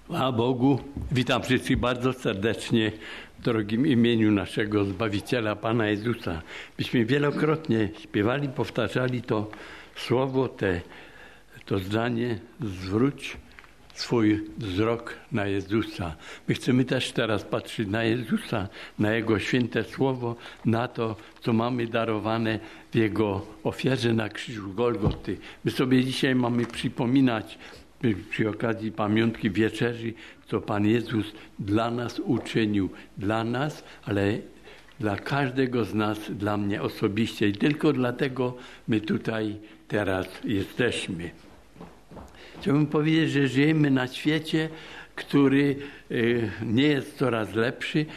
Chwała Bogu, witam wszystkich bardzo serdecznie w drogim imieniu naszego Zbawiciela, Pana Jezusa. Byśmy wielokrotnie śpiewali, powtarzali to słowo, to zdanie: zwróć swój wzrok na Jezusa. My chcemy też teraz patrzeć na Jezusa, na Jego święte słowo, na to, co mamy darowane w Jego ofierze na krzyżu Golgoty. My sobie dzisiaj mamy przypominać przy okazji pamiątki wieczerzy, co Pan Jezus dla nas uczynił. Dla nas, ale dla każdego z nas, dla mnie osobiście. I tylko dlatego my tutaj teraz jesteśmy. Chciałbym powiedzieć, że żyjemy na świecie, który nie jest coraz lepszy,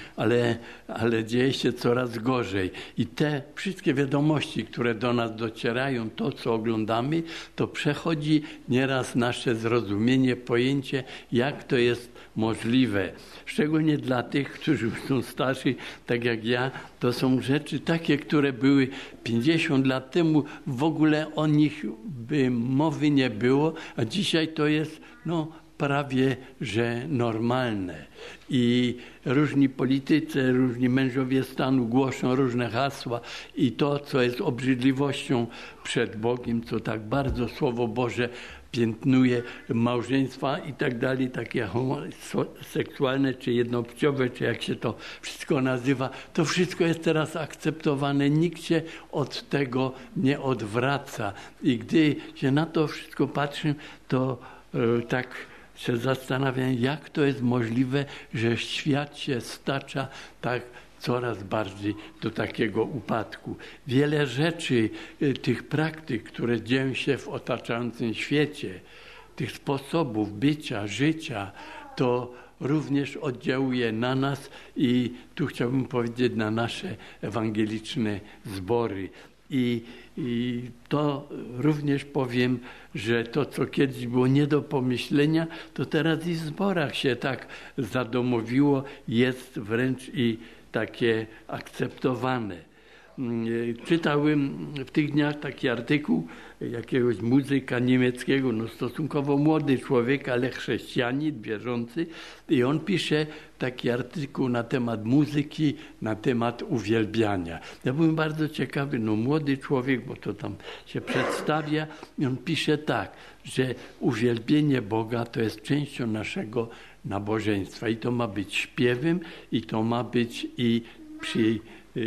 ale dzieje się coraz gorzej. I te wszystkie wiadomości, które do nas docierają, to co oglądamy, to przechodzi nieraz nasze zrozumienie, pojęcie, jak to jest możliwe. Szczególnie dla tych, którzy są starsi, tak jak ja, to są rzeczy takie, które były 50 lat temu, w ogóle o nich by mowy nie było, a dzisiaj to jest prawie że normalne. I różni politycy, różni mężowie stanu głoszą różne hasła i to, co jest obrzydliwością przed Bogiem, co tak bardzo Słowo Boże piętnuje małżeństwa i tak dalej, takie seksualne, czy jednopłciowe, czy jak się to wszystko nazywa, to wszystko jest teraz akceptowane. Nikt się od tego nie odwraca. I gdy się na to wszystko patrzy, to tak się zastanawiam, jak to jest możliwe, że świat się stacza tak coraz bardziej do takiego upadku. Wiele rzeczy, tych praktyk, które dzieją się w otaczającym świecie, tych sposobów bycia, życia, to również oddziałuje na nas i tu chciałbym powiedzieć na nasze ewangeliczne zbory. I to również powiem, że to, co kiedyś było nie do pomyślenia, to teraz i w zborach się tak zadomowiło, jest wręcz i takie akceptowane. Czytałem w tych dniach taki artykuł jakiegoś muzyka niemieckiego, stosunkowo młody człowiek, ale chrześcijanin, wierzący, i on pisze taki artykuł na temat muzyki, na temat uwielbiania. Ja byłem bardzo ciekawy, młody człowiek, bo to tam się przedstawia, i on pisze tak, że uwielbienie Boga to jest częścią naszego nabożeństwa i to ma być śpiewem i to ma być i przy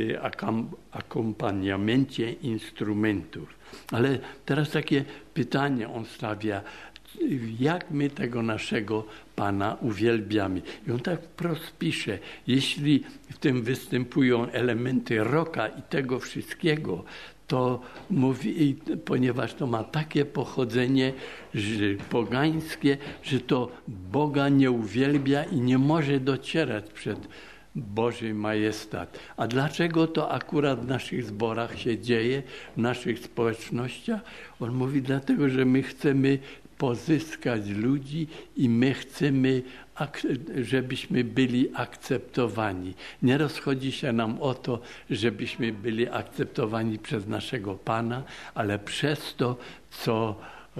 akompaniamencie instrumentów. Ale teraz takie pytanie on stawia, jak my tego naszego Pana uwielbiamy. I on tak wprost pisze, jeśli w tym występują elementy rocka i tego wszystkiego, to mówi, ponieważ to ma takie pochodzenie pogańskie, że to Boga nie uwielbia i nie może docierać przed Boży majestat. A dlaczego to akurat w naszych zborach się dzieje, w naszych społecznościach? On mówi, dlatego, że my chcemy pozyskać ludzi i my chcemy, żebyśmy byli akceptowani. Nie rozchodzi się nam o to, żebyśmy byli akceptowani przez naszego Pana, ale przez to, co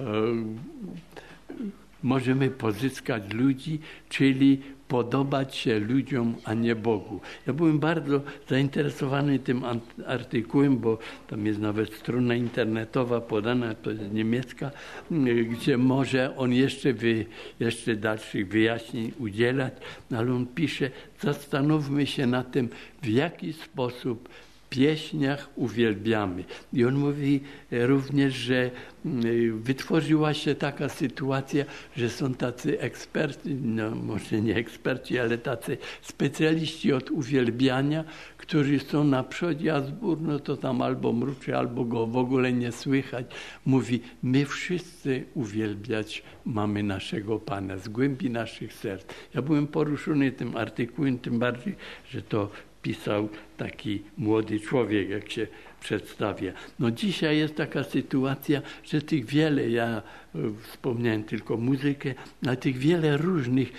możemy pozyskać ludzi, czyli podobać się ludziom, a nie Bogu. Ja byłem bardzo zainteresowany tym artykułem, bo tam jest nawet strona internetowa podana, to jest niemiecka, gdzie może on jeszcze dalszych wyjaśnień udzielać, ale on pisze, zastanówmy się na tym, w jaki sposób w pieśniach uwielbiamy. I on mówi również, że wytworzyła się taka sytuacja, że są tacy eksperci, może nie eksperci, ale tacy specjaliści od uwielbiania, którzy są na przodzie, a zbór to tam albo mruczy, albo go w ogóle nie słychać. Mówi, my wszyscy uwielbiać mamy naszego Pana z głębi naszych serc. Ja byłem poruszony tym artykułem, tym bardziej, że to pisał taki młody człowiek, jak się przedstawia. Dzisiaj jest taka sytuacja, że tych wiele, ja wspomniałem tylko muzykę, ale tych wiele różnych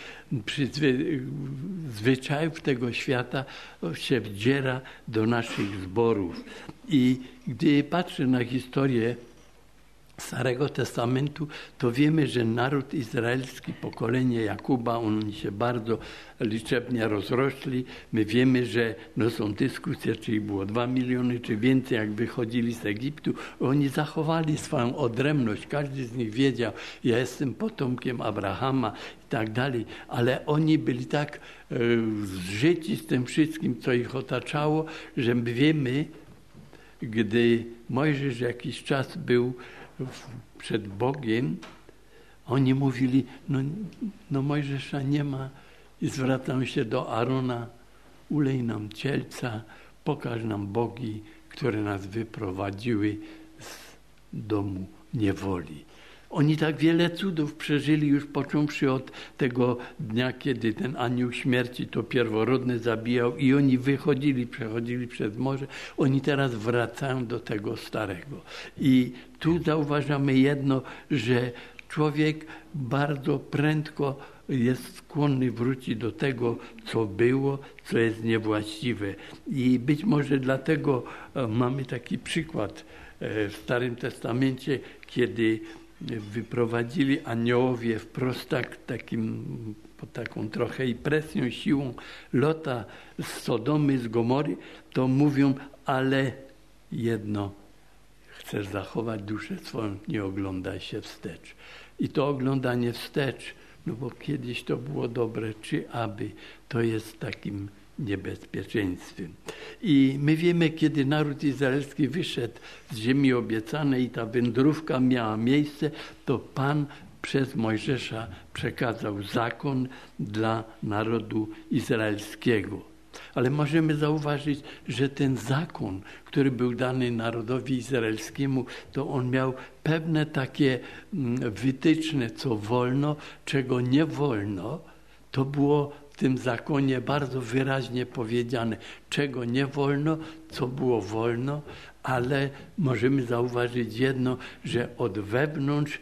zwyczajów tego świata się wdziera do naszych zborów. I gdy patrzę na historię Starego Testamentu, to wiemy, że naród izraelski, pokolenie Jakuba, oni się bardzo liczebnie rozrośli. My wiemy, że są dyskusje, czy ich było 2 miliony, czy więcej, jak wychodzili z Egiptu. Oni zachowali swoją odrębność. Każdy z nich wiedział, ja jestem potomkiem Abrahama i tak dalej, ale oni byli tak zżyci z tym wszystkim, co ich otaczało, że my wiemy, gdy Mojżesz jakiś czas był przed Bogiem, oni mówili, no Mojżesza nie ma i zwracają się do Arona, ulej nam cielca, pokaż nam bogi, które nas wyprowadziły z domu niewoli. Oni tak wiele cudów przeżyli już począwszy od tego dnia, kiedy ten anioł śmierci to pierworodne zabijał i oni przechodzili przez morze. Oni teraz wracają do tego starego. I tu zauważamy jedno, że człowiek bardzo prędko jest skłonny wrócić do tego, co było, co jest niewłaściwe. I być może dlatego mamy taki przykład w Starym Testamencie, kiedy wyprowadzili aniołowie wprost pod taką trochę i presją, siłą Lota z Sodomy, z Gomory, to mówią, ale jedno, chcesz zachować duszę swoją, nie oglądaj się wstecz. I to oglądanie wstecz, bo kiedyś to było dobre, czy aby, to jest takim niebezpieczeństwem. I my wiemy, kiedy naród izraelski wyszedł z ziemi obiecanej i ta wędrówka miała miejsce, to Pan przez Mojżesza przekazał zakon dla narodu izraelskiego. Ale możemy zauważyć, że ten zakon, który był dany narodowi izraelskiemu, to on miał pewne takie wytyczne, co wolno, czego nie wolno. To było w tym zakonie bardzo wyraźnie powiedziane, czego nie wolno, co było wolno, ale możemy zauważyć jedno, że od wewnątrz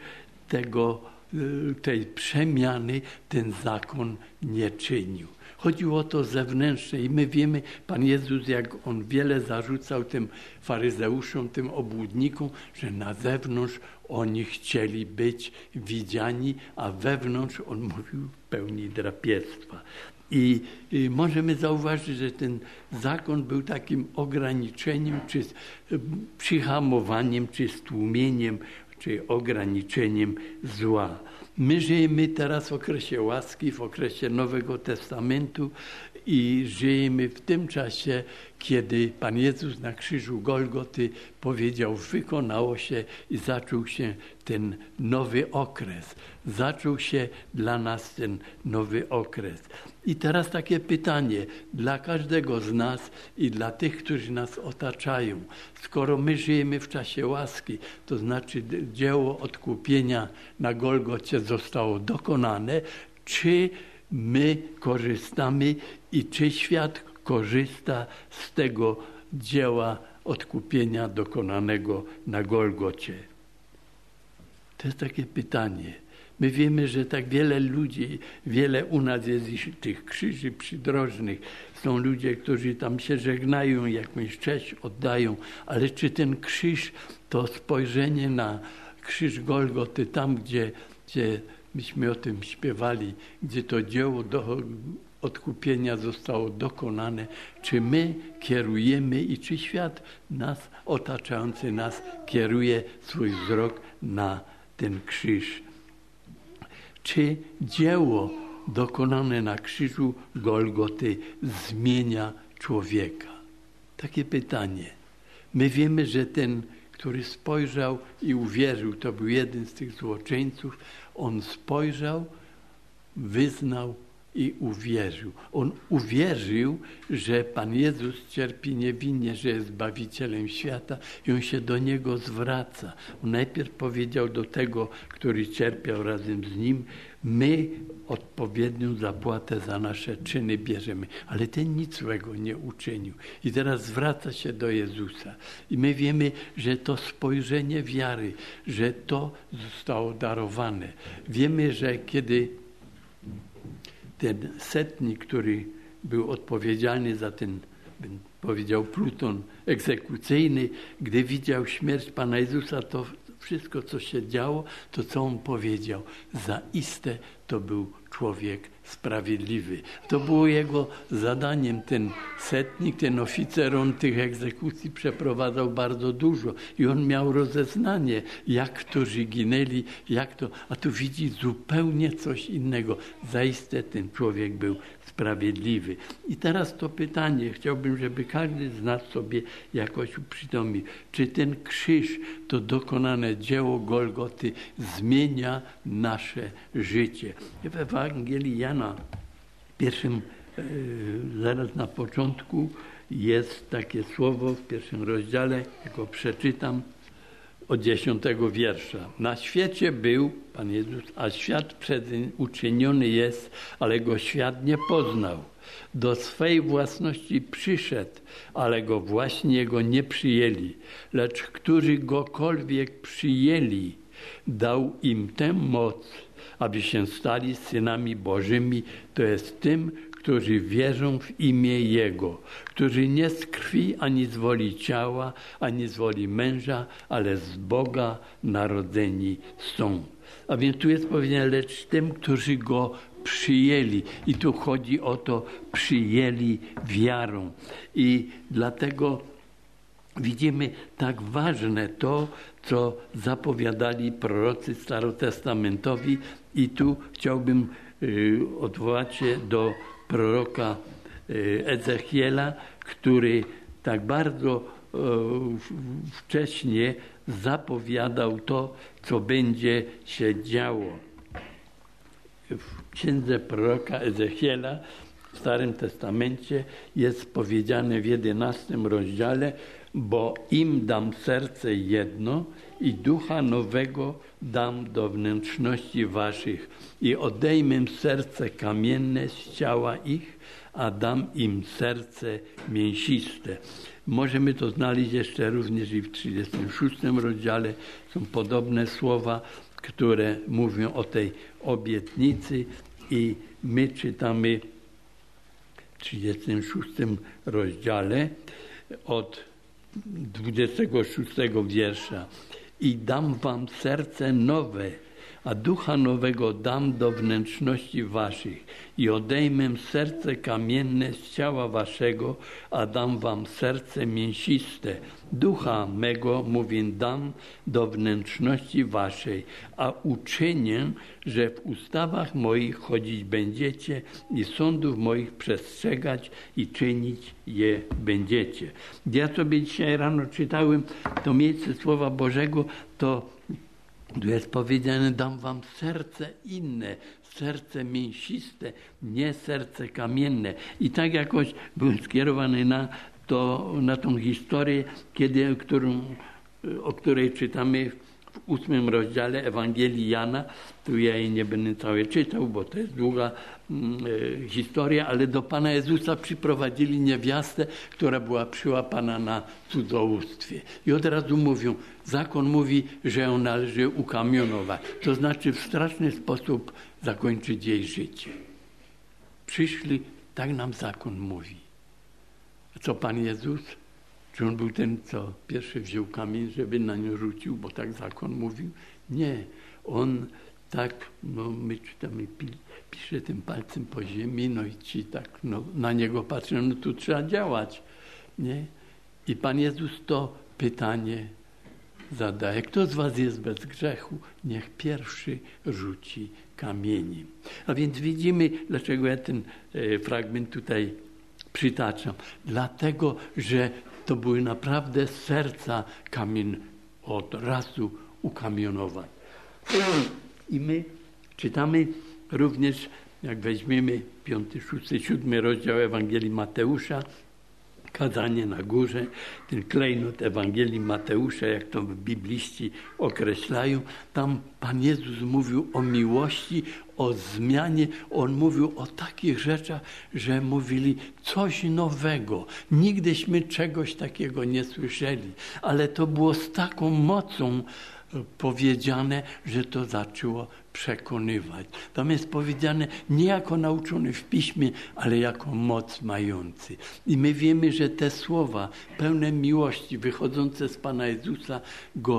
tej przemiany ten zakon nie czynił. Chodziło o to zewnętrzne i my wiemy, Pan Jezus, jak On wiele zarzucał tym faryzeuszom, tym obłudnikom, że na zewnątrz oni chcieli być widziani, a wewnątrz On mówił w pełni drapieżstwa. I możemy zauważyć, że ten zakon był takim ograniczeniem, czy przyhamowaniem, czy stłumieniem, czy ograniczeniem zła. My żyjemy teraz w okresie łaski, w okresie Nowego Testamentu i żyjemy w tym czasie, kiedy Pan Jezus na krzyżu Golgoty powiedział, wykonało się i zaczął się ten nowy okres. Zaczął się dla nas ten nowy okres. I teraz takie pytanie dla każdego z nas i dla tych, którzy nas otaczają. Skoro my żyjemy w czasie łaski, to znaczy dzieło odkupienia na Golgocie zostało dokonane, czy my korzystamy i czy świat korzysta z tego dzieła odkupienia dokonanego na Golgocie? To jest takie pytanie. My wiemy, że tak wiele ludzi, wiele u nas jest tych krzyży przydrożnych. Są ludzie, którzy tam się żegnają, jakąś cześć oddają, ale czy ten krzyż, to spojrzenie na krzyż Golgoty, tam gdzie myśmy o tym śpiewali, gdzie to dzieło odkupienia zostało dokonane, czy my kierujemy i czy świat nas, otaczający nas, kieruje swój wzrok na ten krzyż. Czy dzieło dokonane na krzyżu Golgoty zmienia człowieka? Takie pytanie. My wiemy, że ten, który spojrzał i uwierzył, to był jeden z tych złoczyńców, on spojrzał, wyznał i uwierzył. On uwierzył, że Pan Jezus cierpi niewinnie, że jest Zbawicielem świata i on się do Niego zwraca. On najpierw powiedział do tego, który cierpiał razem z Nim, my odpowiednią zapłatę za nasze czyny bierzemy, ale ten nic złego nie uczynił. I teraz zwraca się do Jezusa. I my wiemy, że to spojrzenie wiary, że to zostało darowane. Wiemy, że kiedy ten setnik, który był odpowiedzialny za ten, powiedział pluton egzekucyjny, gdy widział śmierć Pana Jezusa, to wszystko, co się działo, to co on powiedział. Zaiste to był człowiek sprawiedliwy. To było jego zadaniem. Ten setnik, ten oficer, on tych egzekucji przeprowadzał bardzo dużo i on miał rozeznanie, jak którzy ginęli, jak to, a tu widzi zupełnie coś innego. Zaiste ten człowiek był sprawiedliwy. I teraz to pytanie, chciałbym, żeby każdy z nas sobie jakoś uprzytomnił. Czy ten krzyż, to dokonane dzieło Golgoty zmienia nasze życie? W Ewangelii Jana, zaraz na początku jest takie słowo w 1 rozdziale, go przeczytam, od 10 wiersza. Na świecie był Pan Jezus, a świat przezeń uczyniony jest, ale go świat nie poznał. Do swej własności przyszedł, ale go właśnie jego nie przyjęli. Lecz którzy gokolwiek przyjęli, dał im tę moc, aby się stali synami Bożymi, to jest tym, którzy wierzą w imię Jego, którzy nie z krwi, ani z woli ciała, ani z woli męża, ale z Boga narodzeni są. A więc tu jest powiedziane, lecz tym, którzy Go przyjęli. I tu chodzi o to, przyjęli wiarą. I dlatego widzimy tak ważne to, co zapowiadali prorocy starotestamentowi. I tu chciałbym odwołać się do proroka Ezechiela, który tak bardzo wcześnie zapowiadał to, co będzie się działo. W księdze proroka Ezechiela w Starym Testamencie jest powiedziane w 11 rozdziale, bo im dam serce jedno i ducha nowego dam do wnętrzności waszych i odejmę serce kamienne z ciała ich, a dam im serce mięsiste. Możemy to znaleźć jeszcze również i w 36 rozdziale. Są podobne słowa, które mówią o tej obietnicy i my czytamy w 36 rozdziale od 26 wiersza. I dam wam serce nowe, a ducha nowego dam do wnętrzności waszych i odejmę serce kamienne z ciała waszego, a dam wam serce mięsiste. Ducha mego, mówię, dam do wnętrzności waszej, a uczynię, że w ustawach moich chodzić będziecie i sądów moich przestrzegać i czynić je będziecie. Ja sobie dzisiaj rano czytałem to miejsce Słowa Bożego, to tu jest powiedziane, dam wam serce inne, serce mięsiste, nie serce kamienne. I tak jakoś byłem skierowany na tą historię, o której czytamy w 8 rozdziale Ewangelii Jana. Tu ja jej nie będę całe czytał, bo to jest długa historia, ale do Pana Jezusa przyprowadzili niewiastę, która była przyłapana na cudzołóstwie. I od razu mówią, zakon mówi, że ją należy ukamionować. To znaczy w straszny sposób zakończyć jej życie. Przyszli, tak nam zakon mówi. A co Pan Jezus? Czy on był ten, co pierwszy wziął kamień, żeby na nią rzucił, bo tak zakon mówił? Nie. On tak, my czytamy, pisze tym palcem po ziemi, i ci tak na niego patrzą, tu trzeba działać. Nie? I Pan Jezus to pytanie zadaje. Kto z was jest bez grzechu? Niech pierwszy rzuci kamieniem. A więc widzimy, dlaczego ja ten fragment tutaj przytaczam. Dlatego, że to były naprawdę serca kamień od razu ukamionowań. I my czytamy również, jak weźmiemy 5, 6, 7 rozdział Ewangelii Mateusza, kazanie na górze, ten klejnot Ewangelii Mateusza, jak to bibliści określają, tam Pan Jezus mówił o miłości, o zmianie. On mówił o takich rzeczach, że mówili coś nowego. Nigdyśmy czegoś takiego nie słyszeli, ale to było z taką mocą powiedziane, że to zaczęło przekonywać. Tam jest powiedziane nie jako nauczony w piśmie, ale jako moc mający. I my wiemy, że te słowa pełne miłości wychodzące z Pana Jezusa go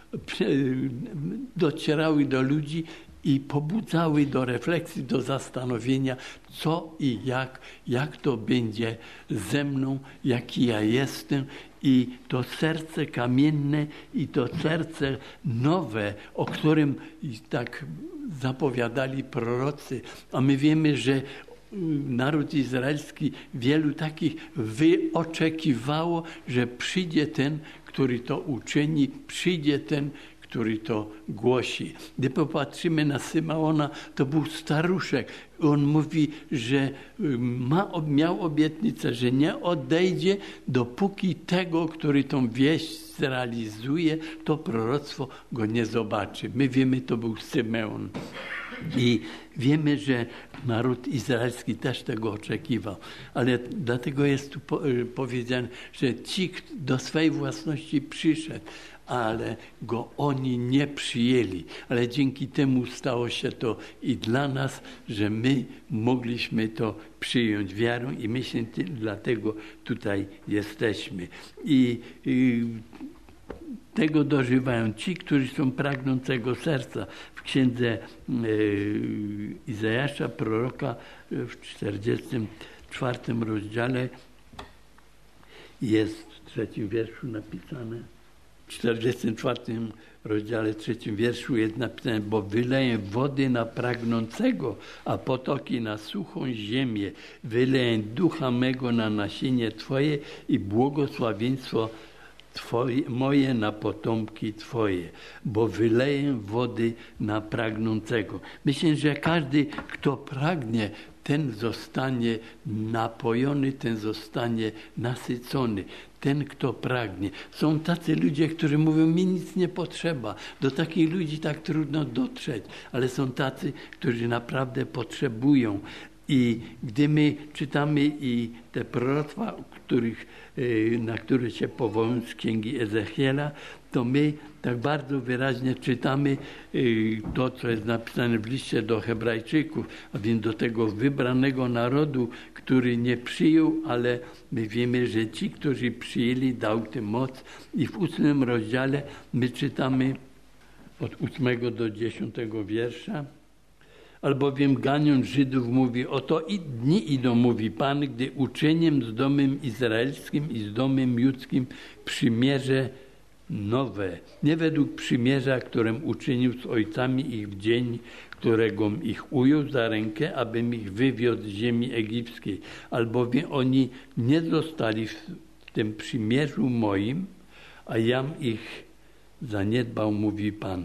docierały do ludzi i pobudzały do refleksji, do zastanowienia, co i jak to będzie ze mną, jaki ja jestem. I to serce kamienne i to serce nowe, o którym tak zapowiadali prorocy. A my wiemy, że naród izraelski wielu takich oczekiwało, że przyjdzie ten, który to uczyni, przyjdzie ten, który to głosi. Gdy popatrzymy na Symeona, to był staruszek. On mówi, że miał obietnicę, że nie odejdzie, dopóki tego, który tą wieść zrealizuje, to proroctwo go nie zobaczy. My wiemy, to był Symeon. I wiemy, że naród izraelski też tego oczekiwał. Ale dlatego jest tu powiedziane, że ci do swej własności przyszedł, ale go oni nie przyjęli. Ale dzięki temu stało się to i dla nas, że my mogliśmy to przyjąć wiarą i myślę, dlatego tutaj jesteśmy. I tego dożywają ci, którzy są pragnącego serca. W księdze Izajasza, proroka, w 44 rozdziale jest w 3 wierszu napisane. W 44 rozdziale 3 wierszu jest napisane: bo wyleję wody na pragnącego, a potoki na suchą ziemię. Wyleję ducha mego na nasienie Twoje i błogosławieństwo moje na potomki Twoje, bo wyleję wody na pragnącego. Myślę, że każdy, kto pragnie, ten zostanie napojony, ten zostanie nasycony. Ten, kto pragnie. Są tacy ludzie, którzy mówią, mi nic nie potrzeba. Do takich ludzi tak trudno dotrzeć, ale są tacy, którzy naprawdę potrzebują. I gdy my czytamy i te proroctwa, na które się powołują z księgi Ezechiela, to my tak bardzo wyraźnie czytamy to, co jest napisane w liście do Hebrajczyków, a więc do tego wybranego narodu, który nie przyjął, ale my wiemy, że ci, którzy przyjęli, dał tym moc. I w 8 rozdziale my czytamy od 8 do 10 wiersza. Albowiem ganiąc Żydów mówi, oto i dni idą, mówi Pan, gdy uczyniem z domem izraelskim i z domem judzkim przymierze nowe, nie według przymierza, którym uczynił z ojcami ich w dzień, któregom ich ujął za rękę, abym ich wywiódł z ziemi egipskiej. Albowiem oni nie zostali w tym przymierzu moim, a jam ich zaniedbał, mówi Pan.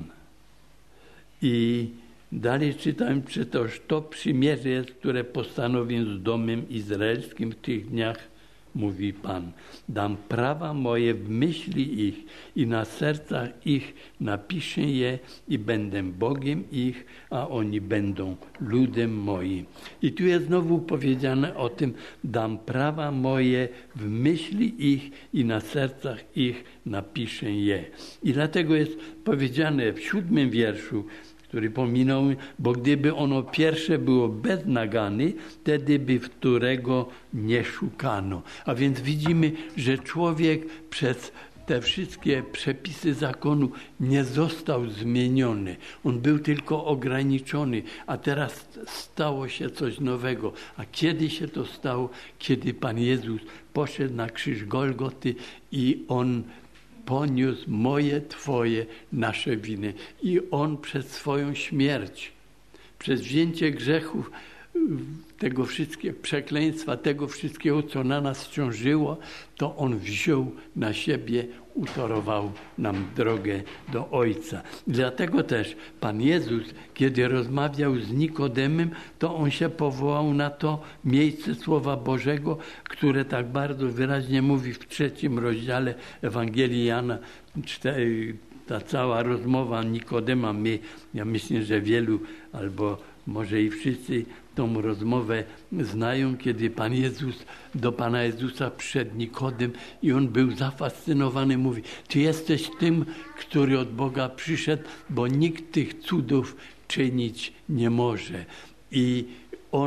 I dalej czytałem, czy to przymierze jest, które postanowię z domem izraelskim w tych dniach, mówi Pan. Dam prawa moje w myśli ich i na sercach ich napiszę je i będę Bogiem ich, a oni będą ludem moim. I tu jest znowu powiedziane o tym, dam prawa moje w myśli ich i na sercach ich napiszę je. I dlatego jest powiedziane w 7 wierszu, który pominął, bo gdyby ono pierwsze było bez nagany, wtedy by wtórego nie szukano. A więc widzimy, że człowiek przez te wszystkie przepisy zakonu nie został zmieniony. On był tylko ograniczony, a teraz stało się coś nowego. A kiedy się to stało? Kiedy Pan Jezus poszedł na krzyż Golgoty i On poniósł moje, Twoje, nasze winy. I On przez swoją śmierć, przez wzięcie grzechów, tego wszystkiego, przekleństwa, tego wszystkiego, co na nas ciążyło, to On wziął na siebie, utorował nam drogę do Ojca. Dlatego też Pan Jezus, kiedy rozmawiał z Nikodemem, to On się powołał na to miejsce Słowa Bożego, które tak bardzo wyraźnie mówi w 3 rozdziale Ewangelii Jana, ta cała rozmowa Nikodema. Ja myślę, że wielu, albo może i wszyscy tą rozmowę znają, kiedy Pan Jezus do Pana Jezusa przyszedł Nikodem i on był zafascynowany. Mówi, Ty jesteś tym, który od Boga przyszedł, bo nikt tych cudów czynić nie może. I on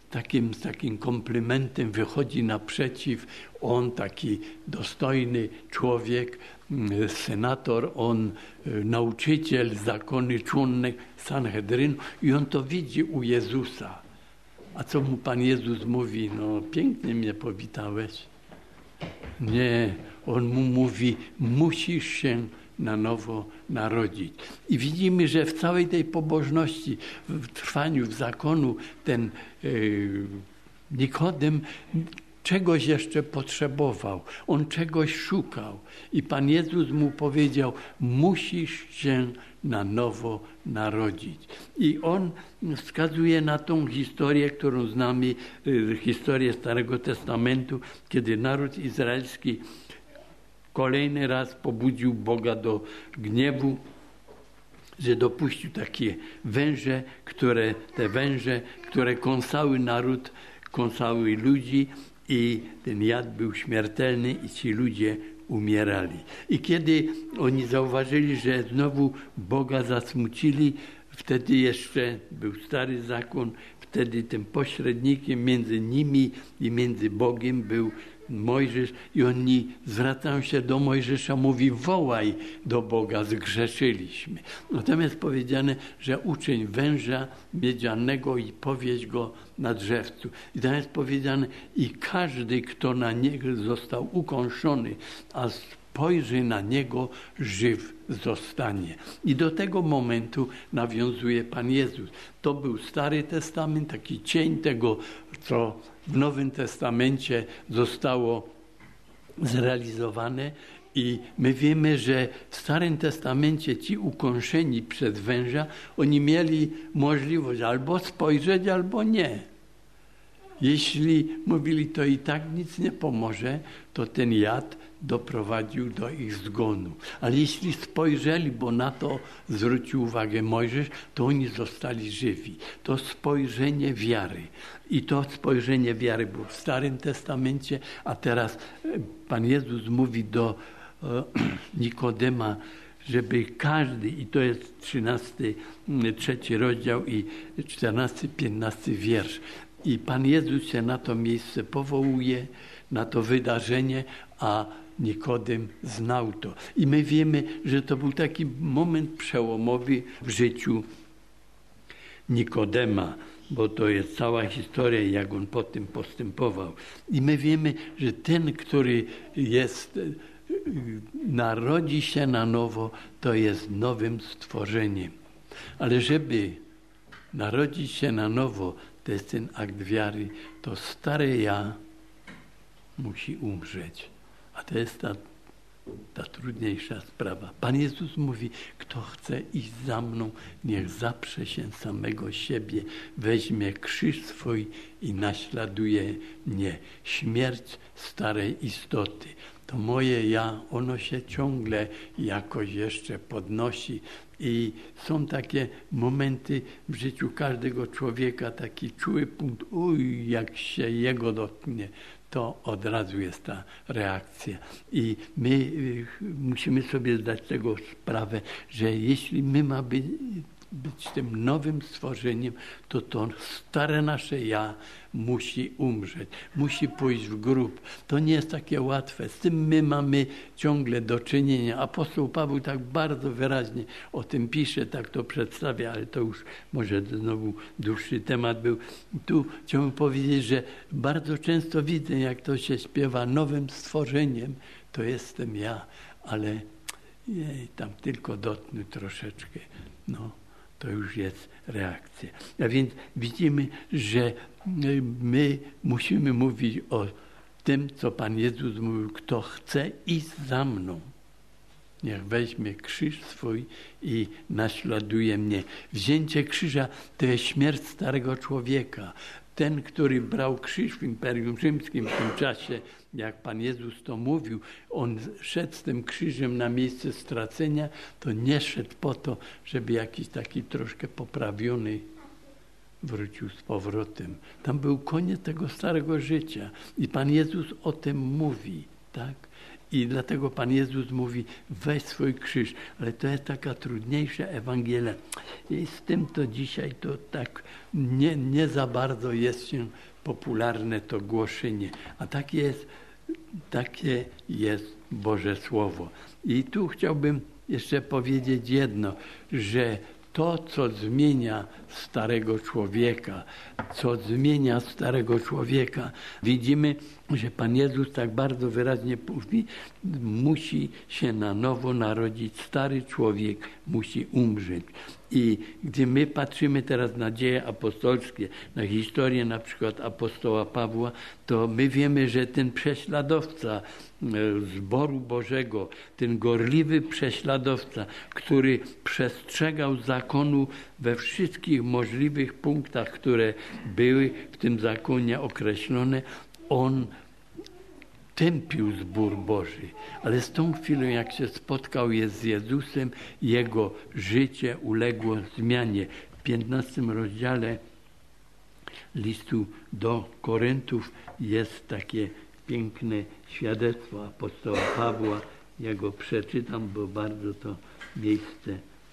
z takim komplementem wychodzi naprzeciw. On taki dostojny człowiek, senator, on nauczyciel, zakonny członek Sanhedrynu i on to widzi u Jezusa. A co mu Pan Jezus mówi? No pięknie mnie powitałeś. Nie, on mu mówi, musisz się na nowo narodzić. I widzimy, że w całej tej pobożności, w trwaniu, w zakonu ten Nikodem czegoś jeszcze potrzebował. On czegoś szukał. I Pan Jezus mu powiedział, musisz się na nowo narodzić. I on wskazuje na tą historię, którą znamy, historię Starego Testamentu, kiedy naród izraelski kolejny raz pobudził Boga do gniewu, że dopuścił takie węże, które kąsały naród, kąsały ludzi i ten jad był śmiertelny i ci ludzie umierali. I kiedy oni zauważyli, że znowu Boga zasmucili, wtedy jeszcze był Stary Zakon, wtedy tym pośrednikiem między nimi i między Bogiem był Mojżesz i oni zwracają się do Mojżesza, mówi, wołaj do Boga, zgrzeszyliśmy. Natomiast powiedziane, że uczyń węża miedzianego i powieś go na drzewcu. I tam jest powiedziane, i każdy, kto na niego został ukąszony, a spojrzy na niego, żyw zostanie. I do tego momentu nawiązuje Pan Jezus. To był Stary Testament, taki cień tego, co w Nowym Testamencie zostało zrealizowane i my wiemy, że w Starym Testamencie ci ukąszeni przez węża, oni mieli możliwość albo spojrzeć, albo nie. Jeśli mówili, to i tak nic nie pomoże, to ten jad doprowadził do ich zgonu. Ale jeśli spojrzeli, bo na to zwrócił uwagę Mojżesz, to oni zostali żywi. To spojrzenie wiary. I to spojrzenie wiary było w Starym Testamencie, a teraz Pan Jezus mówi do Nikodema, żeby każdy, i to jest 3 rozdział i 14-15 wiersz, i Pan Jezus się na to miejsce powołuje, na to wydarzenie, a Nikodem znał to. I my wiemy, że to był taki moment przełomowy w życiu Nikodema, bo to jest cała historia, jak on po tym postępował. I my wiemy, że ten, który narodzi się na nowo, to jest nowym stworzeniem. Ale żeby narodzić się na nowo, to jest ten akt wiary, to stare ja musi umrzeć. A to jest ta trudniejsza sprawa. Pan Jezus mówi, kto chce iść za mną, niech zaprze się samego siebie, weźmie krzyż swój i naśladuje mnie. Śmierć starej istoty. To moje ja, ono się ciągle jakoś jeszcze podnosi i są takie momenty w życiu każdego człowieka, taki czuły punkt, jak się jego dotknie, to od razu jest ta reakcja. I my musimy sobie zdać tego sprawę, że jeśli my mamy być tym nowym stworzeniem, to stare nasze ja musi umrzeć, musi pójść w grób. To nie jest takie łatwe. Z tym my mamy ciągle do czynienia. Apostoł Paweł tak bardzo wyraźnie o tym pisze, tak to przedstawia, ale to już może znowu dłuższy temat był. Tu chciałbym powiedzieć, że bardzo często widzę, jak to się śpiewa nowym stworzeniem, to jestem ja, ale tam tylko dotknę troszeczkę. To już jest reakcja. A więc widzimy, że my musimy mówić o tym, co Pan Jezus mówił, kto chce iść za mną, niech weźmie krzyż swój i naśladuje mnie. Wzięcie krzyża to jest śmierć starego człowieka. Ten, który brał krzyż w Imperium Rzymskim w tym czasie, jak Pan Jezus to mówił, on szedł z tym krzyżem na miejsce stracenia, to nie szedł po to, żeby jakiś taki troszkę poprawiony wrócił z powrotem. Tam był koniec tego starego życia i Pan Jezus o tym mówi, tak? I dlatego Pan Jezus mówi, weź swój krzyż, ale to jest taka trudniejsza Ewangelia. I z tym to dzisiaj to tak nie za bardzo jest się popularne to głoszenie. A takie jest Boże Słowo. I tu chciałbym jeszcze powiedzieć jedno, że to, co zmienia starego człowieka, widzimy, że Pan Jezus tak bardzo wyraźnie mówi, musi się na nowo narodzić, stary człowiek musi umrzeć. I gdy my patrzymy teraz na dzieje apostolskie, na historię na przykład apostoła Pawła, to my wiemy, że ten prześladowca zboru Bożego, ten gorliwy prześladowca, który przestrzegał zakonu we wszystkich możliwych punktach, które były w tym zakonie określone, on tępił zbór Boży, ale z tą chwilą, jak się spotkał jest z Jezusem, jego życie uległo zmianie. W 15 rozdziale listu do Koryntów jest takie piękne świadectwo apostoła Pawła. Ja go przeczytam, bo bardzo to miejsce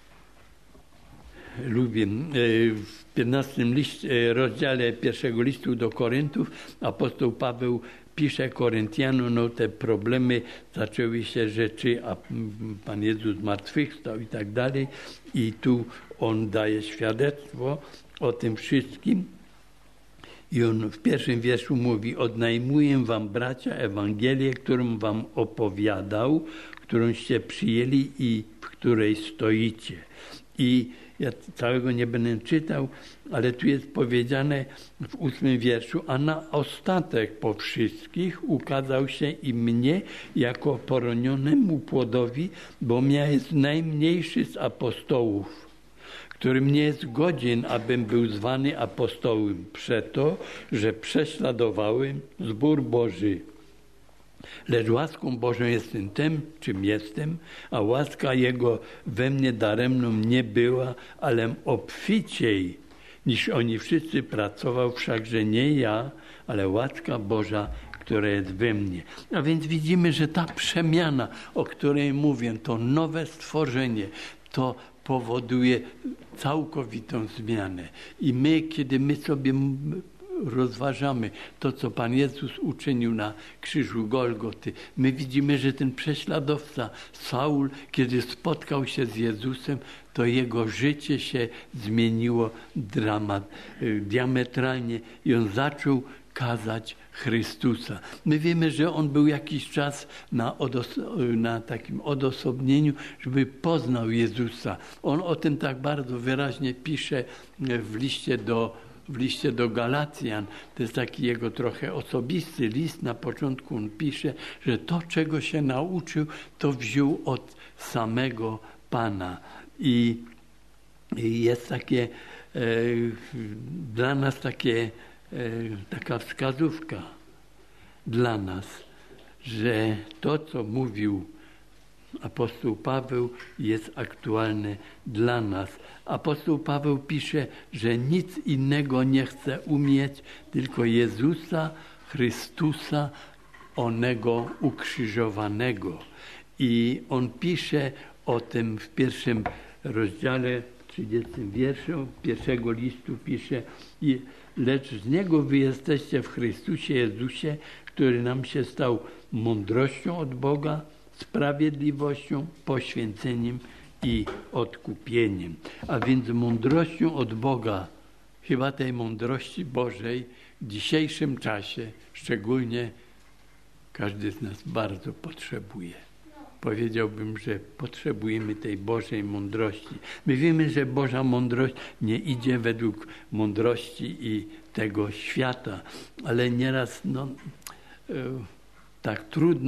lubię. W 15 rozdziale pierwszego listu do Koryntów apostoł Paweł pisze Koryntianom, te problemy, zaczęły się rzeczy, a Pan Jezus zmartwychwstał i tak dalej. I tu on daje świadectwo o tym wszystkim. I on w pierwszym wierszu mówi, odnajmuję wam, bracia, Ewangelię, którą wam opowiadał, którąście przyjęli i w której stoicie. I ja całego nie będę czytał, ale tu jest powiedziane w 8 wierszu, a na ostatek po wszystkich ukazał się i mnie jako poronionemu płodowi, bo ja jest najmniejszy z apostołów, którym nie jest godzien, abym był zwany apostołem, przeto, że prześladowałem zbór Boży. Lecz łaską Bożą jestem tym, czym jestem, a łaska Jego we mnie daremną nie była, ale obficiej niż oni wszyscy pracował, wszakże nie ja, ale łaska Boża, która jest we mnie. A więc widzimy, że ta przemiana, o której mówię, to nowe stworzenie, to powoduje całkowitą zmianę. I my, kiedy my sobie rozważamy to, co Pan Jezus uczynił na krzyżu Golgoty, my widzimy, że ten prześladowca Saul, kiedy spotkał się z Jezusem, to jego życie się zmieniło diametralnie i on zaczął kazać Chrystusa. My wiemy, że on był jakiś czas na takim odosobnieniu, żeby poznał Jezusa. On o tym tak bardzo wyraźnie pisze w liście do Galacjan. To jest taki jego trochę osobisty list. Na początku on pisze, że to, czego się nauczył, to wziął od samego Pana. I jest takie dla nas taka wskazówka dla nas, że to, co mówił apostoł Paweł, jest aktualne dla nas. Apostoł Paweł pisze, że nic innego nie chce umieć, tylko Jezusa Chrystusa, onego ukrzyżowanego. I on pisze o tym w 1 rozdziale, 30 wierszu pierwszego listu pisze, lecz z Niego wy jesteście w Chrystusie Jezusie, który nam się stał mądrością od Boga, sprawiedliwością, poświęceniem i odkupieniem. A więc mądrością od Boga, chyba tej mądrości Bożej w dzisiejszym czasie szczególnie każdy z nas bardzo potrzebuje. Powiedziałbym, że potrzebujemy tej Bożej mądrości. My wiemy, że Boża mądrość nie idzie według mądrości i tego świata, ale nieraz tak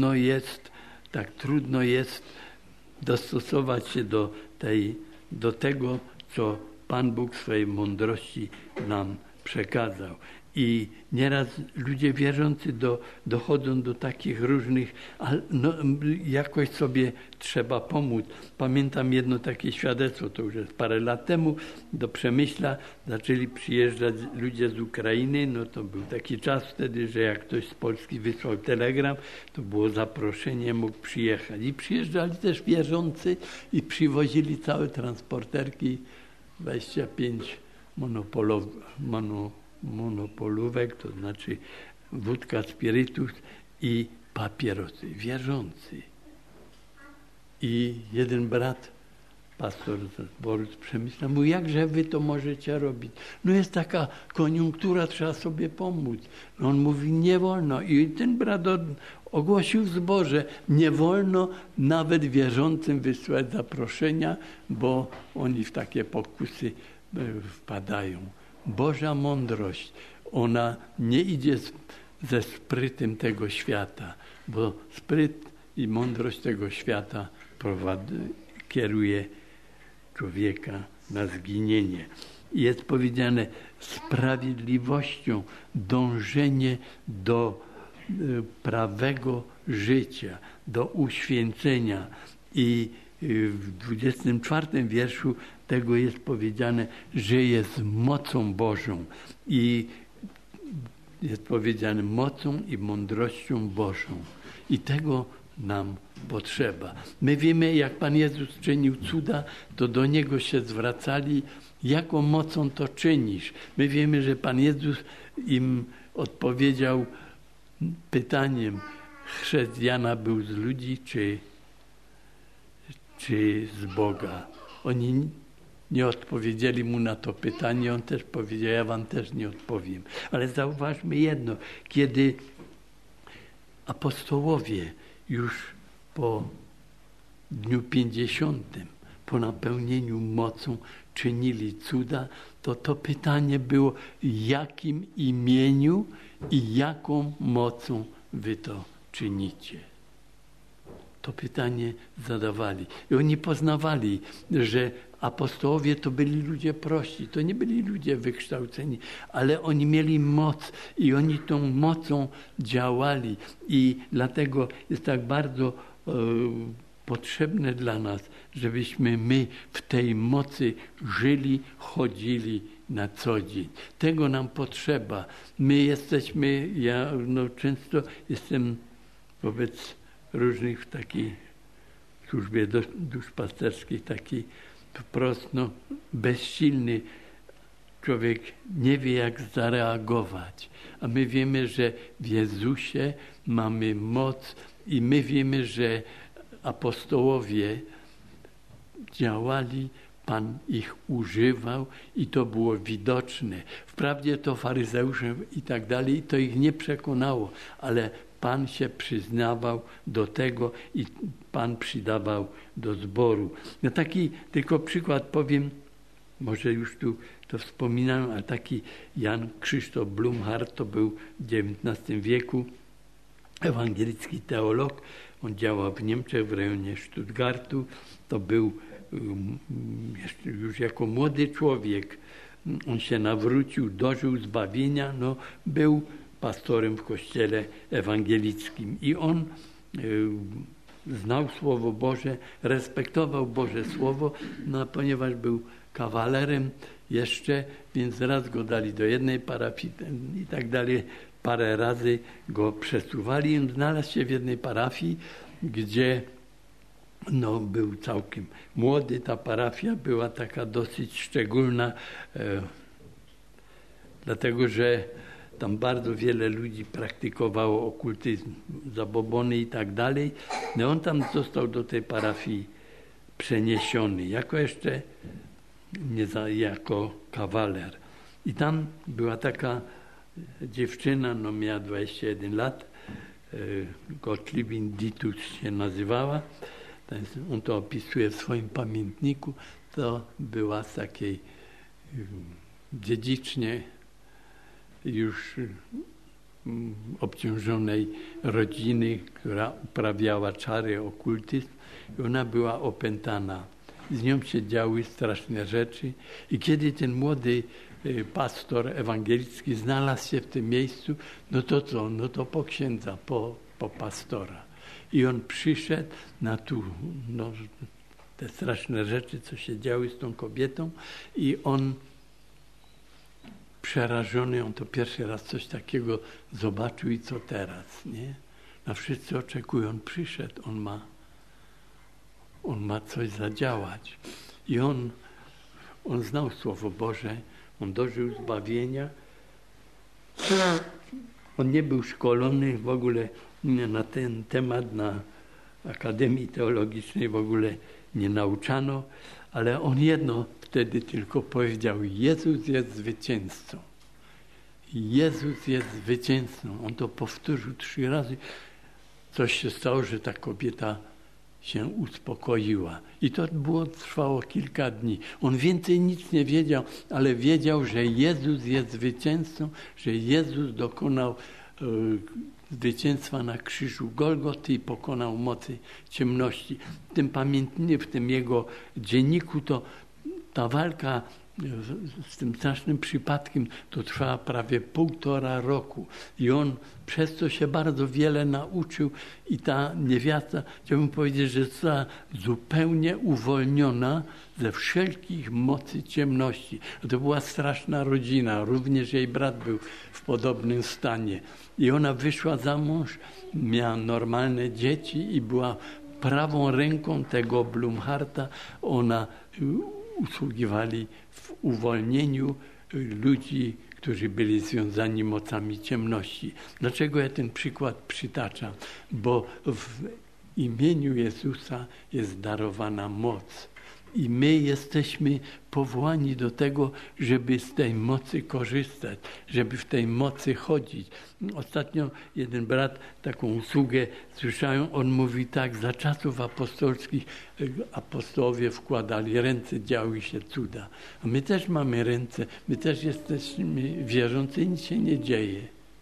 trudno jest dostosować się do tego, co Pan Bóg w swojej mądrości nam przekazał. I nieraz ludzie wierzący dochodzą do takich różnych, ale no, jakoś sobie trzeba pomóc. Pamiętam jedno takie świadectwo, to już jest parę lat temu, do Przemyśla zaczęli przyjeżdżać ludzie z Ukrainy. No to był taki czas wtedy, że jak ktoś z Polski wysłał telegram, to było zaproszenie, mógł przyjechać. I przyjeżdżali też wierzący i przywozili całe transporterki, 25 monopolówek, to znaczy wódka, spirytus i papierosy, wierzący. I jeden brat, pastor z zboru z Przemyśla, mówi, jakże wy to możecie robić? No jest taka koniunktura, trzeba sobie pomóc. No on mówi, nie wolno. I ten brat ogłosił w zborze, nie wolno nawet wierzącym wysłać zaproszenia, bo oni w takie pokusy wpadają. Boża mądrość, ona nie idzie ze sprytem tego świata, bo spryt i mądrość tego świata kieruje człowieka na zginienie. Jest powiedziane sprawiedliwością, dążenie do prawego życia, do uświęcenia. I w 24 wierszu tego jest powiedziane, że jest mocą Bożą i jest powiedziane mocą i mądrością Bożą. I tego nam potrzeba. My wiemy, jak Pan Jezus czynił cuda, to do Niego się zwracali, jaką mocą to czynisz. My wiemy, że Pan Jezus im odpowiedział pytaniem, chrzest Jana był z ludzi, czy z Boga. Oni nie odpowiedzieli mu na to pytanie, on też powiedział, ja wam też nie odpowiem. Ale zauważmy jedno, kiedy apostołowie już po dniu 50, po napełnieniu mocą czynili cuda, to pytanie było, jakim imieniu i jaką mocą wy to czynicie. To pytanie zadawali. I oni poznawali, że apostołowie to byli ludzie prości, to nie byli ludzie wykształceni, ale oni mieli moc i oni tą mocą działali. I dlatego jest tak bardzo potrzebne dla nas, żebyśmy my w tej mocy żyli, chodzili na co dzień. Tego nam potrzeba. My jesteśmy, ja często jestem wobec różnych w takiej służbie duszpasterskiej, taki wprost bezsilny człowiek nie wie, jak zareagować. A my wiemy, że w Jezusie mamy moc i my wiemy, że apostołowie działali, Pan ich używał i to było widoczne. Wprawdzie to faryzeusze i tak dalej, to ich nie przekonało, ale Pan się przyznawał do tego i Pan przydawał do zboru. No taki tylko przykład powiem, może już tu to wspominałem, ale taki Jan Krzysztof Blumhardt, to był w XIX wieku ewangelicki teolog. On działał w Niemczech, w rejonie Stuttgartu. To był już jako młody człowiek. On się nawrócił, dożył zbawienia, był pastorem w kościele ewangelickim. I on znał Słowo Boże, respektował Boże Słowo, ponieważ był kawalerem jeszcze, więc raz go dali do jednej parafii i tak dalej. Parę razy go przesuwali i on znalazł się w jednej parafii, gdzie był całkiem młody. Ta parafia była taka dosyć szczególna, dlatego że tam bardzo wiele ludzi praktykowało okultyzm, zabobony i tak dalej. On tam został do tej parafii przeniesiony, jako jeszcze jako kawaler. I tam była taka dziewczyna, miała 21 lat, Gottliebin Ditus się nazywała. On to opisuje w swoim pamiętniku. To była z takiej dziedzicznie już obciążonej rodziny, która uprawiała czary, okultyzm. I ona była opętana z nią się działy straszne rzeczy. I kiedy ten młody pastor ewangelicki znalazł się w tym miejscu, no to co? No to po księdza, po pastora. I on przyszedł na te straszne rzeczy, co się działy z tą kobietą, i on przerażony, on to pierwszy raz coś takiego zobaczył i co teraz, nie? No wszyscy oczekują, on przyszedł, on ma coś zadziałać. I on znał Słowo Boże, on dożył zbawienia. On nie był szkolony w ogóle na ten temat, na Akademii Teologicznej w ogóle nie nauczano, ale on jedno wtedy tylko powiedział: Jezus jest zwycięzcą. Jezus jest zwycięzcą. On to powtórzył 3 razy. Coś się stało, że ta kobieta się uspokoiła. I to trwało kilka dni. On więcej nic nie wiedział, ale wiedział, że Jezus jest zwycięzcą, że Jezus dokonał zwycięstwa na krzyżu Golgoty i pokonał mocy ciemności. W tym jego dzienniku to ta walka z tym strasznym przypadkiem to trwała prawie 1,5 roku. I on przez to się bardzo wiele nauczył i ta niewiasta, chciałbym powiedzieć, że została zupełnie uwolniona ze wszelkich mocy ciemności. To była straszna rodzina, również jej brat był w podobnym stanie. I ona wyszła za mąż, miała normalne dzieci i była prawą ręką tego Blumharta. Ona usługiwali w uwolnieniu ludzi, którzy byli związani mocami ciemności. Dlaczego ja ten przykład przytaczam? Bo w imieniu Jezusa jest darowana moc. I my jesteśmy powołani do tego, żeby z tej mocy korzystać, żeby w tej mocy chodzić. Ostatnio jeden brat taką usługę słyszałem, on mówi tak: za czasów apostolskich apostołowie wkładali ręce, działy się cuda. A my też mamy ręce, my też jesteśmy wierzący, nic się nie dzieje.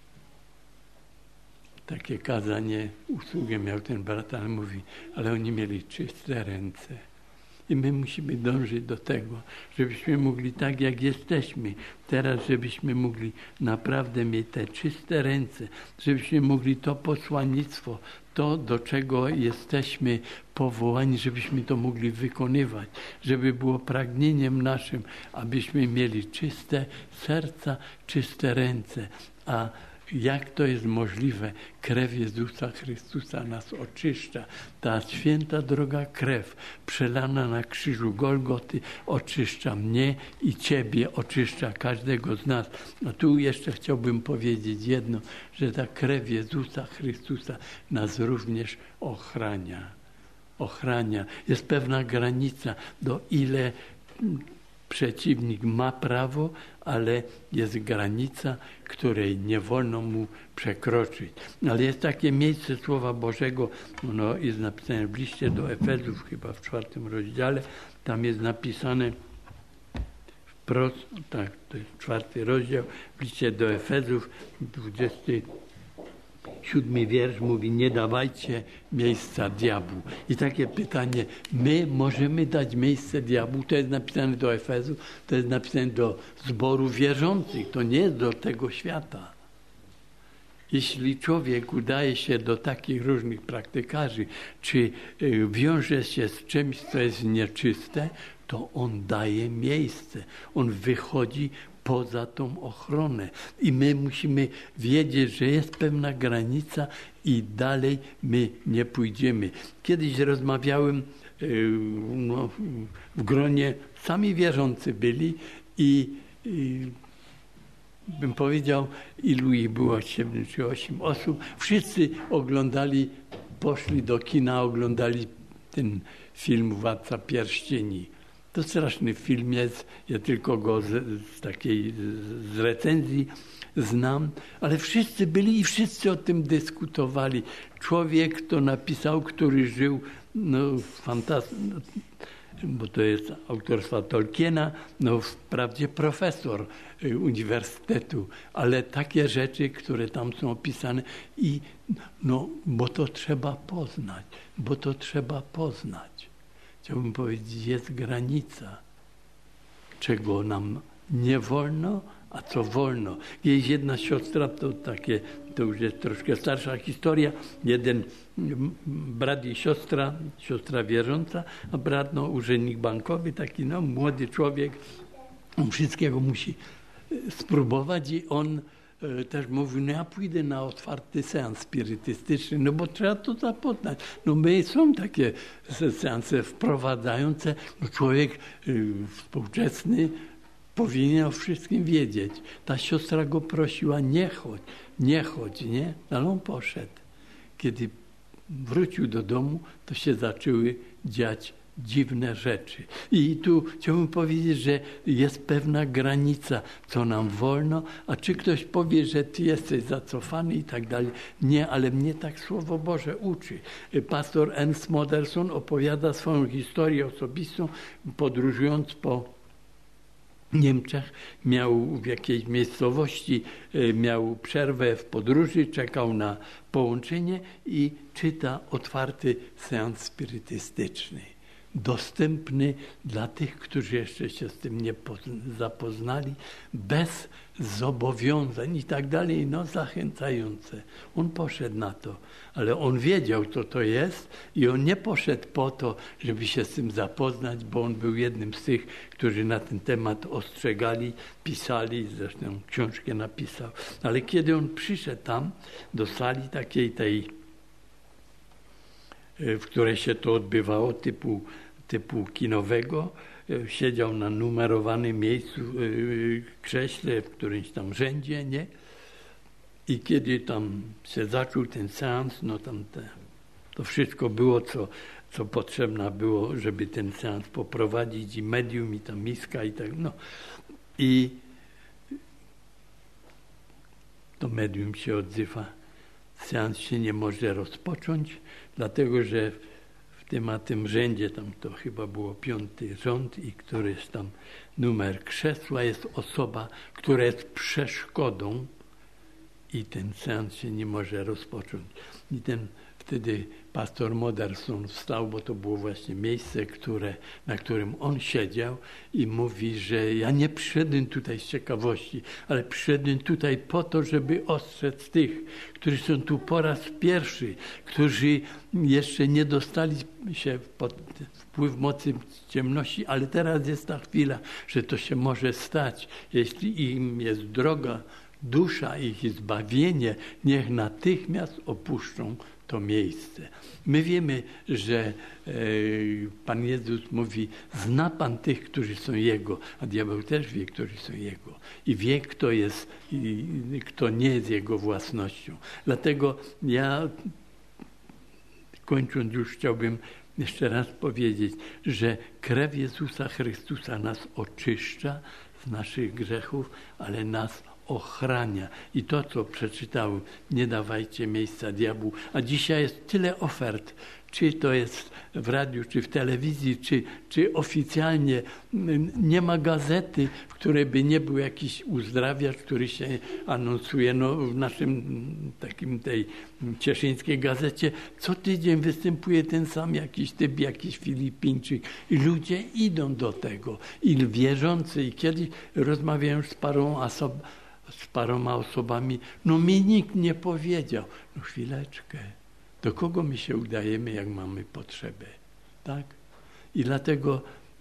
Takie kazanie, usługę miał ten brat, ale mówi, ale oni mieli czyste ręce. I my musimy dążyć do tego, żebyśmy mogli tak, jak jesteśmy teraz, żebyśmy mogli naprawdę mieć te czyste ręce, żebyśmy mogli to posłannictwo, to, do czego jesteśmy powołani, żebyśmy to mogli wykonywać, żeby było pragnieniem naszym, abyśmy mieli czyste serca, czyste ręce. A jak to jest możliwe? Krew Jezusa Chrystusa nas oczyszcza. Ta święta droga krew przelana na krzyżu Golgoty oczyszcza mnie i Ciebie, oczyszcza każdego z nas. A tu jeszcze chciałbym powiedzieć jedno, że ta krew Jezusa Chrystusa nas również ochrania. Jest pewna granica, do ile przeciwnik ma prawo, ale jest granica, której nie wolno mu przekroczyć. Ale jest takie miejsce Słowa Bożego, ono jest napisane w liście do Efezów, chyba w 4 rozdziale, tam jest napisane wprost, tak, to jest 4 rozdział, w liście do Efezów, 27 wiersz mówi: nie dawajcie miejsca diabłu. I takie pytanie, my możemy dać miejsce diabłu? To jest napisane do Efezu, to jest napisane do zboru wierzących, to nie jest do tego świata. Jeśli człowiek udaje się do takich różnych praktykarzy, czy wiąże się z czymś, co jest nieczyste, to on daje miejsce, on wychodzi poza tą ochronę. I my musimy wiedzieć, że jest pewna granica i dalej my nie pójdziemy. Kiedyś rozmawiałem w gronie, sami wierzący byli i bym powiedział, ilu ich było, 7 czy 8 osób. Wszyscy poszli do kina, oglądali ten film Władca Pierścieni. To straszny film jest, ja tylko go z recenzji znam, ale wszyscy byli i wszyscy o tym dyskutowali. Człowiek to napisał, który żył, bo to jest autorstwa Tolkiena, wprawdzie profesor uniwersytetu, ale takie rzeczy, które tam są opisane bo to trzeba poznać, chciałbym powiedzieć, jest granica, czego nam nie wolno, a co wolno. Jest jedna siostra, to już jest troszkę starsza historia, jeden brat i siostra wierząca, a brat urzędnik bankowy, taki młody człowiek, on wszystkiego musi spróbować i on też mówił, ja pójdę na otwarty seans spirytystyczny, bo trzeba to zapoznać. Są takie seanse wprowadzające, człowiek współczesny powinien o wszystkim wiedzieć. Ta siostra go prosiła, nie chodź, nie? Ale on poszedł. Kiedy wrócił do domu, to się zaczęły dziać dziwne rzeczy. I tu chciałbym powiedzieć, że jest pewna granica, co nam wolno, a czy ktoś powie, że ty jesteś zacofany i tak dalej. Nie, ale mnie tak Słowo Boże uczy. Pastor Ernst Modersohn opowiada swoją historię osobistą, podróżując po Niemczech, miał w jakiejś miejscowości, miał przerwę w podróży, czekał na połączenie i czyta otwarty seans spirytystyczny. Dostępny dla tych, którzy jeszcze się z tym nie zapoznali, bez zobowiązań i tak dalej, zachęcające. On poszedł na to, ale on wiedział, co to jest i on nie poszedł po to, żeby się z tym zapoznać, bo on był jednym z tych, którzy na ten temat ostrzegali, pisali, zresztą książkę napisał. Ale kiedy on przyszedł tam do sali takiej w której się to odbywało, typu kinowego, siedział na numerowanym miejscu, krześle w którymś tam rzędzie, nie? I kiedy tam się zaczął ten seans, to wszystko było, co potrzebne było, żeby ten seans poprowadzić, i medium, i ta miska, i tak, I to medium się odzywa. Seans się nie może rozpocząć, dlatego że w tym rzędzie, tam to chyba było 5. rząd i któryś tam numer krzesła, jest osoba, która jest przeszkodą i ten seans się nie może rozpocząć. I wtedy pastor Modersohn wstał, bo to było właśnie miejsce, na którym on siedział, i mówi, że ja nie przyszedłem tutaj z ciekawości, ale przyszedłem tutaj po to, żeby ostrzec tych, którzy są tu po raz pierwszy, którzy jeszcze nie dostali się pod wpływ mocy ciemności, ale teraz jest ta chwila, że to się może stać. Jeśli im jest droga, dusza, ich zbawienie, niech natychmiast opuszczą to miejsce. My wiemy, że Pan Jezus mówi, zna Pan tych, którzy są Jego, a diabeł też wie, którzy są Jego. I wie, kto nie jest Jego własnością. Dlatego ja, kończąc już, chciałbym jeszcze raz powiedzieć, że krew Jezusa Chrystusa nas oczyszcza z naszych grzechów, ale nas ochrania. I to, co przeczytałem, nie dawajcie miejsca diabłu. A dzisiaj jest tyle ofert, czy to jest w radiu, czy w telewizji, czy oficjalnie. Nie ma gazety, w której by nie był jakiś uzdrawiacz, który się anonsuje. W naszym tej cieszyńskiej gazecie co tydzień występuje ten sam jakiś typ, jakiś Filipińczyk. I ludzie idą do tego. I wierzący. I kiedyś rozmawiałem z paroma osobami, mi nikt nie powiedział. Chwileczkę, do kogo my się udajemy, jak mamy potrzebę, tak? I dlatego,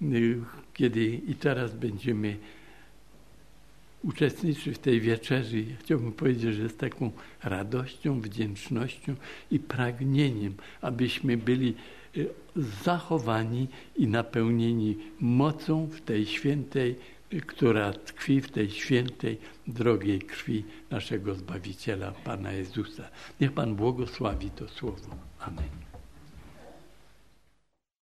i teraz będziemy uczestniczyć w tej wieczerzy, chciałbym powiedzieć, że z taką radością, wdzięcznością i pragnieniem, abyśmy byli zachowani i napełnieni mocą w tej świętej, która tkwi w tej świętej, drogiej krwi naszego Zbawiciela, Pana Jezusa. Niech Pan błogosławi to słowo. Amen.